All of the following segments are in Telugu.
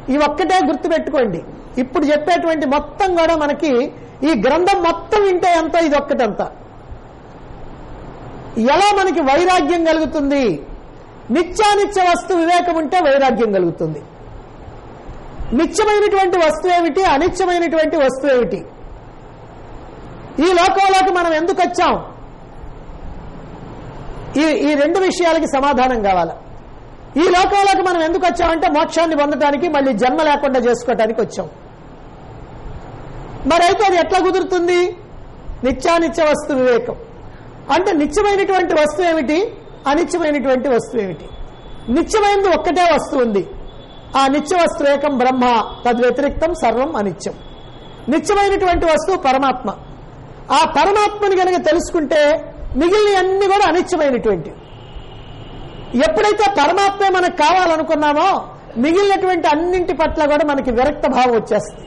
ఈ ఒక్కటే గుర్తుపెట్టుకోండి. ఇప్పుడు చెప్పేటువంటి మొత్తం కూడా మనకి ఈ గ్రంథం మొత్తం వింటే ఎంతో, ఇది ఒక్కటంతా. ఎలా మనకి వైరాగ్యం కలుగుతుంది? నిత్యానిత్య వస్తు వివేకం ఉంటే వైరాగ్యం కలుగుతుంది. నిత్యమైనటువంటి వస్తువు ఏమిటి, అనిత్యమైనటువంటి వస్తువు ఏమిటి, ఈ లోకంలోకి మనం ఎందుకు వచ్చాం, ఈ రెండు విషయాలకి సమాధానం కావాలి. ఈ లోకంలోకి మనం ఎందుకు వచ్చామంటే మోక్షాన్ని పొందడానికి, మళ్ళీ జన్మ లేకుండా చేసుకోవటానికి వచ్చాం. మరైతే అది ఎట్లా కుదురుతుంది? నిత్యానిత్య వస్తు వివేకం అంటే నిత్యమైనటువంటి వస్తువు ఏమిటి, అనిత్యమైనటువంటి వస్తువు ఏమిటి? నిత్యమైనది ఒక్కటే వస్తువు ఉంది, ఆ నిత్య వస్తువు ఏకం బ్రహ్మ, తద్వ్యతిరిక్తం సర్వం అనిత్యం. నిత్యమైనటువంటి వస్తువు పరమాత్మ. ఆ పరమాత్మని కనుక తెలుసుకుంటే మిగిలిన అన్ని కూడా అనిత్యమైనటువంటి. ఎప్పుడైతే పరమాత్మే మనకు కావాలనుకున్నామో మిగిలినటువంటి అన్నింటి పట్ల కూడా మనకి విరక్త భావం వచ్చేస్తుంది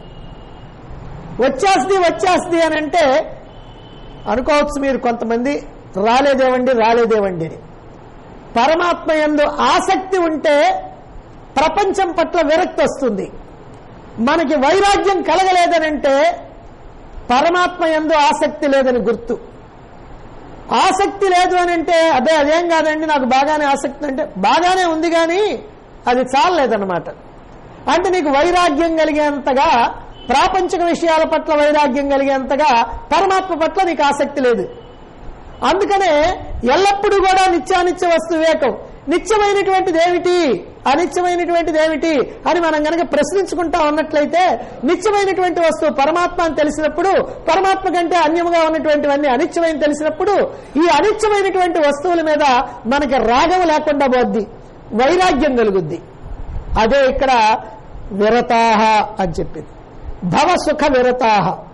అని అంటే అనుకోవచ్చు మీరు కొంతమంది, రాలేదేవండి అని. పరమాత్మ యందు ఆసక్తి ఉంటే ప్రపంచం పట్ల విరక్తి వస్తుంది. మనకి వైరాగ్యం కలగలేదనంటే పరమాత్మ యందు ఆసక్తి లేదని గుర్తు. ఆసక్తి లేదు అని అంటే అదేం కాదండి, నాకు బాగానే ఆసక్తి అంటే బాగానే ఉంది, కానీ అది చాలలేదన్నమాట. అంటే నీకు వైరాగ్యం కలిగేంతగా, ప్రాపంచిక విషయాల పట్ల వైరాగ్యం కలిగేంతగా పరమాత్మ పట్ల నీకు ఆసక్తి లేదు. అందుకనే ఎల్లప్పుడూ కూడా నిత్యానిత్య వస్తు వివేకం, నిత్యమైనటువంటిది ఏమిటి, అనిత్యమైనటువంటిది ఏమిటి అని మనం గనక ప్రశ్నించుకుంటా ఉన్నట్లయితే, నిత్యమైనటువంటి వస్తువు పరమాత్మ అని తెలిసినప్పుడు, పరమాత్మ కంటే అన్యముగా ఉన్నటువంటివన్నీ అనిత్యమైన తెలిసినప్పుడు, ఈ అనిత్యమైనటువంటి వస్తువుల మీద మనకి రాగం లేకుండా పోద్ది, వైరాగ్యం కలుగుద్ది. అదే ఇక్కడ విరతాహ అని చెప్పింది. భవ సుఖ విరతాహ.